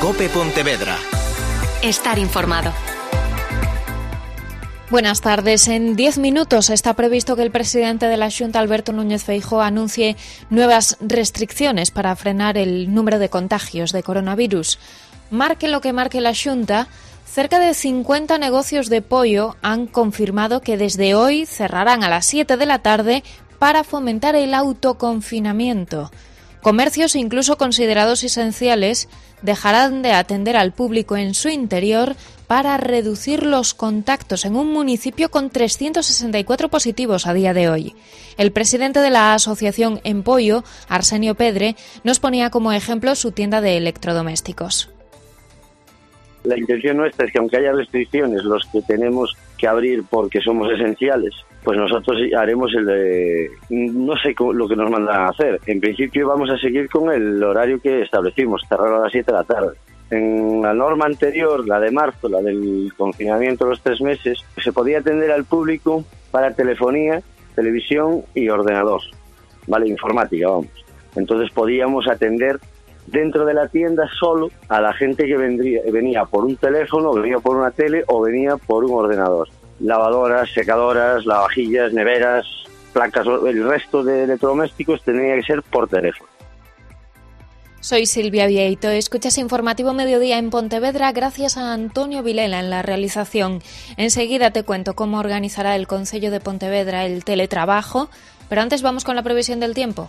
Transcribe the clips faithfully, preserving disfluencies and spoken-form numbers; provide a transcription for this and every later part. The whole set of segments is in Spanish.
COPE Pontevedra. Estar informado. Buenas tardes. En diez minutos está previsto que el presidente de la Xunta, Alberto Núñez Feijóo, anuncie nuevas restricciones para frenar el número de contagios de coronavirus. Marque lo que marque la Xunta, cerca de cincuenta negocios de pollo han confirmado que desde hoy cerrarán a las siete de la tarde para fomentar el autoconfinamiento. Comercios, incluso considerados esenciales, dejarán de atender al público en su interior para reducir los contactos en un municipio con trescientos sesenta y cuatro positivos a día de hoy. El presidente de la asociación En Pollo, Arsenio Pedre, nos ponía como ejemplo su tienda de electrodomésticos. La intención nuestra es que aunque haya restricciones, los que tenemos que abrir porque somos esenciales, pues nosotros haremos el de... no sé lo que nos mandan a hacer. En principio vamos a seguir con el horario que establecimos, cerrar a las siete de la tarde. En la norma anterior, la de marzo, la del confinamiento de los tres meses, se podía atender al público para telefonía, televisión y ordenador, ¿vale? Informática, vamos. Entonces podíamos atender dentro de la tienda solo a la gente que vendría, venía por un teléfono, venía por una tele o venía por un ordenador. Lavadoras, secadoras, lavavajillas, neveras, placas, el resto de electrodomésticos tenía que ser por teléfono. Soy Silvia Vieito, escuchas Informativo Mediodía en Pontevedra gracias a Antonio Vilela en la realización. Enseguida te cuento cómo organizará el Concello de Pontevedra el teletrabajo, pero antes vamos con la previsión del tiempo.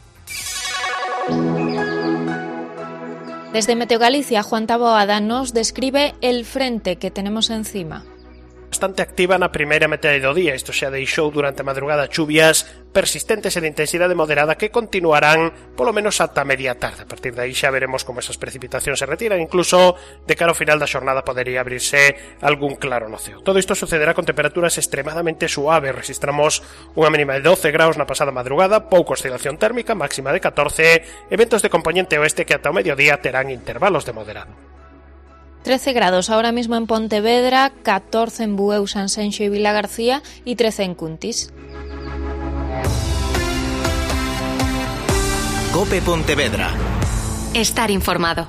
Desde Meteo Galicia, Juan Taboada nos describe el frente que tenemos encima. Bastante activa na primeira metade do día. Isto xa deixou durante a madrugada chuvias persistentes e de intensidade moderada que continuarán polo menos ata media tarde. A partir de aí xa veremos como esas precipitacións se retiran. Incluso de cara ao final da xornada podería abrirse algún claro no ceo. Todo isto sucederá con temperaturas extremadamente suaves. Registramos unha mínima de doce graus na pasada madrugada, pouca oscilación térmica, máxima de catorce, eventos de componente oeste que ata o mediodía terán intervalos de moderado. trece grados ahora mismo en Pontevedra, catorce en Bueu, Sanxenxo y Vilagarcía y trece en Cuntis. COPE Pontevedra. Estar informado.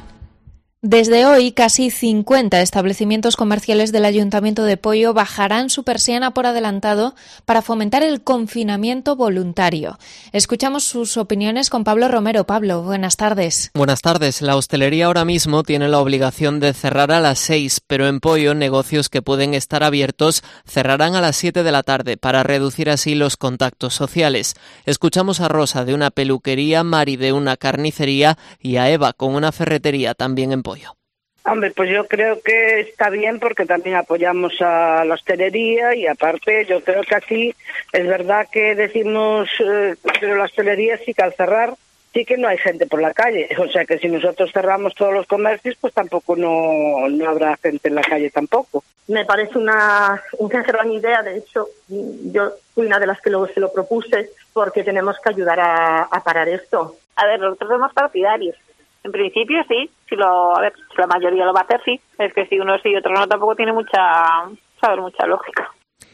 Desde hoy, casi cincuenta establecimientos comerciales del Ayuntamiento de Poio bajarán su persiana por adelantado para fomentar el confinamiento voluntario. Escuchamos sus opiniones con Pablo Romero. Pablo, buenas tardes. Buenas tardes. La hostelería ahora mismo tiene la obligación de cerrar a las seis, pero en Poio, negocios que pueden estar abiertos cerrarán a las siete de la tarde para reducir así los contactos sociales. Escuchamos a Rosa de una peluquería, Mari de una carnicería y a Eva con una ferretería también en Poio. Hombre, pues yo creo que está bien porque también apoyamos a la hostelería y aparte yo creo que aquí es verdad que decimos, eh, pero la hostelería sí que al cerrar sí que no hay gente por la calle, o sea que si nosotros cerramos todos los comercios pues tampoco no, no habrá gente en la calle tampoco. Me parece una, una gran idea, de hecho yo fui una de las que luego se lo propuse porque tenemos que ayudar a, a parar esto. A ver, nosotros somos partidarios. En principio sí, si lo, a ver, si la mayoría lo va a hacer sí, es que si uno sí y otro no tampoco tiene mucha, saber, mucha lógica.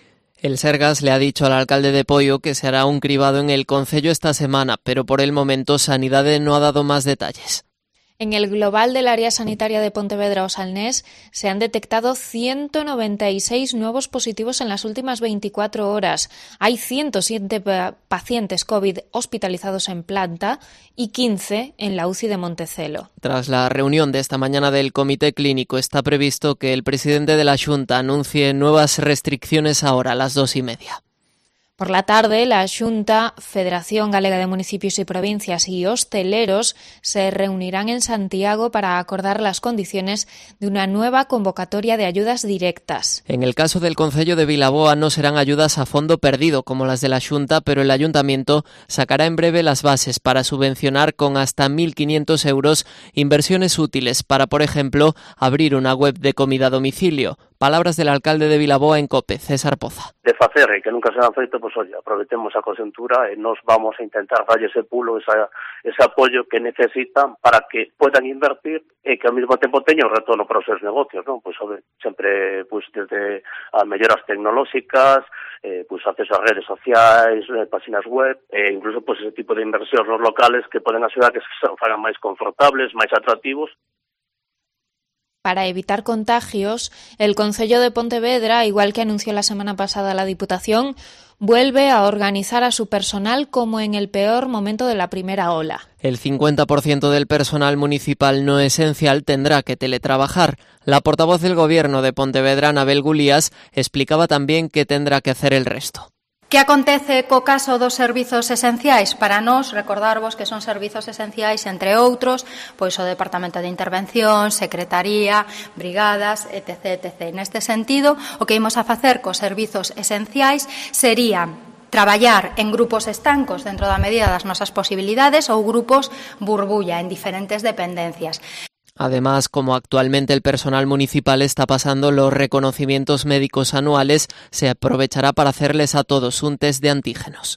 El Sergas le ha dicho al alcalde de Poio que se hará un cribado en el concello esta semana, pero por el momento Sanidade no ha dado más detalles. En el global del área sanitaria de Pontevedra o Salnés se han detectado ciento noventa y seis nuevos positivos en las últimas veinticuatro horas. Hay ciento siete pacientes COVID hospitalizados en planta y quince en la U C I de Montecelo. Tras la reunión de esta mañana del Comité Clínico, está previsto que el presidente de la Xunta anuncie nuevas restricciones ahora a las dos y media. Por la tarde, la Xunta, Federación Galega de Municipios y Provincias y hosteleros se reunirán en Santiago para acordar las condiciones de una nueva convocatoria de ayudas directas. En el caso del concello de Vilaboa no serán ayudas a fondo perdido como las de la Xunta, pero el Ayuntamiento sacará en breve las bases para subvencionar con hasta mil quinientos euros inversiones útiles para, por ejemplo, abrir una web de comida a domicilio. Palabras del alcalde de Vilaboa en COPE, César Poza. De facer, e que nunca se han feito, pois, oye, aproveitemos a conxuntura e nos vamos a intentar darlle ese pulo, esa, ese apoio que necesitan para que puedan invertir e que ao mesmo tempo teñan un retorno para os seus negocios, non? Pois, oye, sempre, pois, desde as melloras tecnolóxicas, eh, pois, acceso a redes sociais, eh, páxinas web, e incluso, pois, ese tipo de inversións nos locales que poden axudar a que se fagan máis confortables, máis atractivos. Para evitar contagios, el Concello de Pontevedra, igual que anunció la semana pasada la Diputación, vuelve a organizar a su personal como en el peor momento de la primera ola. El cincuenta por ciento del personal municipal no esencial tendrá que teletrabajar. La portavoz del Gobierno de Pontevedra, Anabel Gulías, explicaba también qué tendrá que hacer el resto. Que acontece co caso dos servizos esenciais? Para nós, recordarvos que son servizos esenciais, entre outros, pois o Departamento de Intervención, Secretaría, Brigadas, etc, etcétera. Neste sentido, o que imos a facer cos servizos esenciais sería traballar en grupos estancos dentro da medida das nosas posibilidades ou grupos burbulla en diferentes dependencias. Además, como actualmente el personal municipal está pasando los reconocimientos médicos anuales, se aprovechará para hacerles a todos un test de antígenos.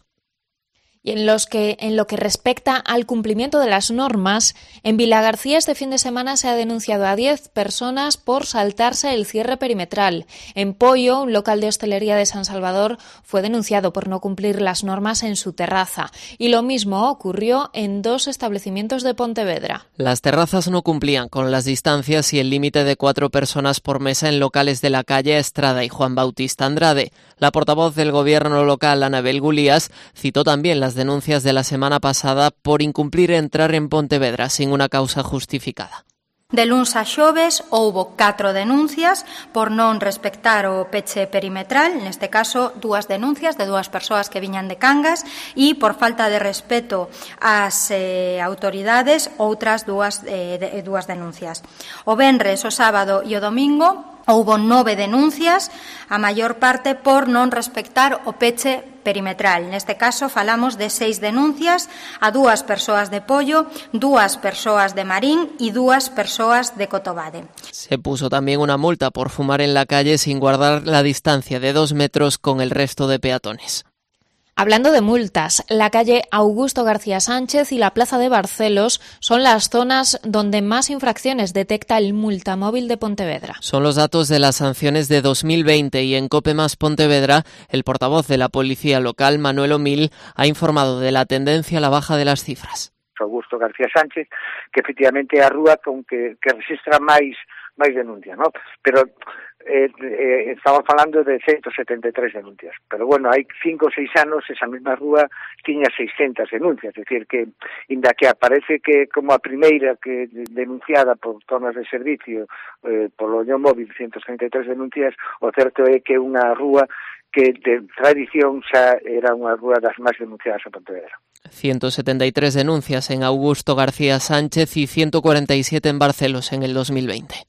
Y en, los que, en lo que respecta al cumplimiento de las normas, en Vilagarcía este fin de semana se ha denunciado a diez personas por saltarse el cierre perimetral. En Poio, un local de hostelería de San Salvador, fue denunciado por no cumplir las normas en su terraza. Y lo mismo ocurrió en dos establecimientos de Pontevedra. Las terrazas no cumplían con las distancias y el límite de cuatro personas por mesa en locales de la calle Estrada y Juan Bautista Andrade. La portavoz del gobierno local, Anabel Gulías, citó también las denuncias de la semana pasada por incumplir entrar en Pontevedra sin una causa justificada. De luns a xoves houbo catro denuncias por non respectar o peche perimetral, neste caso dúas denuncias de dúas persoas que viñan de Cangas, e por falta de respeto ás eh, autoridades outras dúas, eh, de, dúas denuncias. O venres, o sábado e o domingo houbo nove denuncias, a maior parte por non respectar o peche perimetral. Neste caso falamos de seis denuncias a dúas persoas de Pollo, dúas persoas de Marín e dúas persoas de Cotobade. Se puso también una multa por fumar en la calle sin guardar la distancia de dos metros con el resto de peatones. Hablando de multas, la calle Augusto García Sánchez y la plaza de Barcelos son las zonas donde más infracciones detecta el multamóvil de Pontevedra. Son los datos de las sanciones de dos mil veinte y en COPE más Pontevedra, el portavoz de la policía local, Manuel Omil, ha informado de la tendencia a la baja de las cifras. Augusto García Sánchez, que efectivamente é a rúa con que, que registra máis máis denuncias, ¿no? Pero eh, eh, estamos falando de ciento setenta e tres denuncias. Pero bueno, hai cinco ou seis anos esa mesma rúa tiña seiscentas denuncias, é dicir que inda que aparece que como a primeira que denunciada por zonas de servicio eh, polo Oño Móvil ciento setenta e tres denuncias, o certo é que unha rúa que de tradición xa era unha rúa das máis denunciadas a Pontevedra. ciento setenta y tres denuncias en Augusto García Sánchez y ciento cuarenta y siete en Barcelos en el dos mil veinte.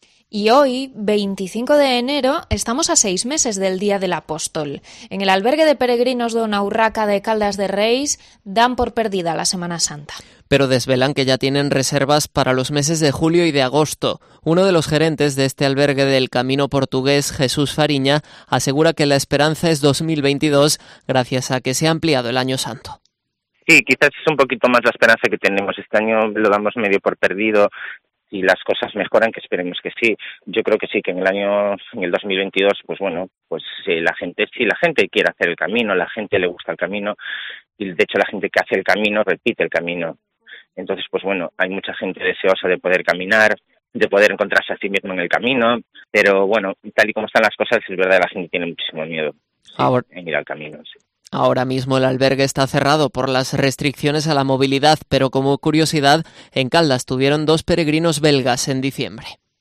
Y hoy, veinticinco de enero, estamos a seis meses del Día del Apóstol. En el albergue de peregrinos de Una Urraca de Caldas de Reis dan por perdida la Semana Santa. Pero desvelan que ya tienen reservas para los meses de julio y de agosto. Uno de los gerentes de este albergue del Camino Portugués, Jesús Fariña, asegura que la esperanza es dos mil veintidós gracias a que se ha ampliado el Año Santo. Sí, quizás es un poquito más la esperanza que tenemos. Este año lo damos medio por perdido. Si las cosas mejoran, que esperemos que sí. Yo creo que sí, que en el año, en el dos mil veintidós, pues bueno, pues eh, la gente, sí, la gente quiere hacer el camino, la gente le gusta el camino, y de hecho la gente que hace el camino repite el camino. Entonces, pues bueno, hay mucha gente deseosa de poder caminar, de poder encontrarse a sí mismo en el camino, pero bueno, tal y como están las cosas, es verdad, la gente tiene muchísimo miedo sí, Ahora... en ir al camino, sí. Ahora mismo el albergue está cerrado por las restricciones a la movilidad, pero como curiosidad, en Caldas tuvieron dos peregrinos belgas en diciembre.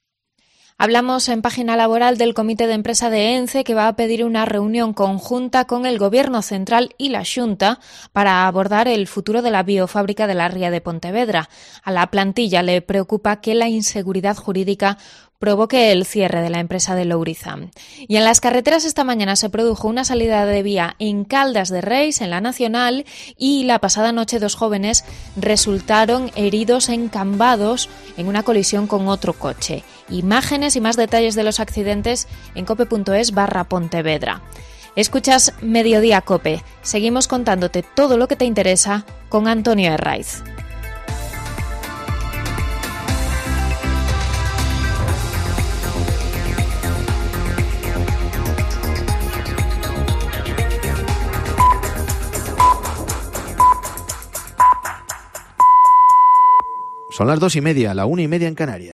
Hablamos en página laboral del Comité de Empresa de ENCE, que va a pedir una reunión conjunta con el Gobierno Central y la Xunta para abordar el futuro de la biofábrica de la Ría de Pontevedra. A la plantilla le preocupa que la inseguridad jurídica provoque el cierre de la empresa de Lourizán. Y en las carreteras esta mañana se produjo una salida de vía en Caldas de Reis, en la Nacional, y la pasada noche dos jóvenes resultaron heridos encambados en una colisión con otro coche. Imágenes y más detalles de los accidentes en cope.es barra Pontevedra. Escuchas Mediodía Cope. Seguimos contándote todo lo que te interesa con Antonio Herraiz. Son las dos y media, la una y media en Canarias.